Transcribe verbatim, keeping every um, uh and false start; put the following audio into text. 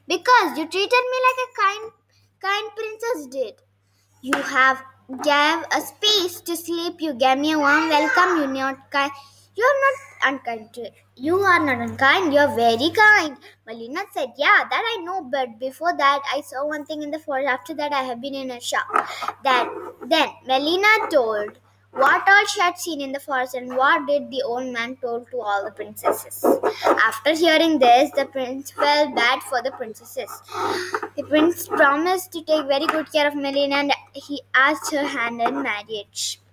Because you treated me like a kind, kind princess did. You have gave a space to sleep. You gave me a warm welcome. You're not kind. You're not unkind. to- You are not unkind. You're very kind. Melina said, "Yeah, that I know. But before that, I saw one thing in the forest. After that, I have been in a shop." That then Melina told what all she had seen in the forest and what did the old man told to all the princesses. After hearing this, the prince felt bad for the princesses. The prince promised to take very good care of Melina and he asked her hand in marriage.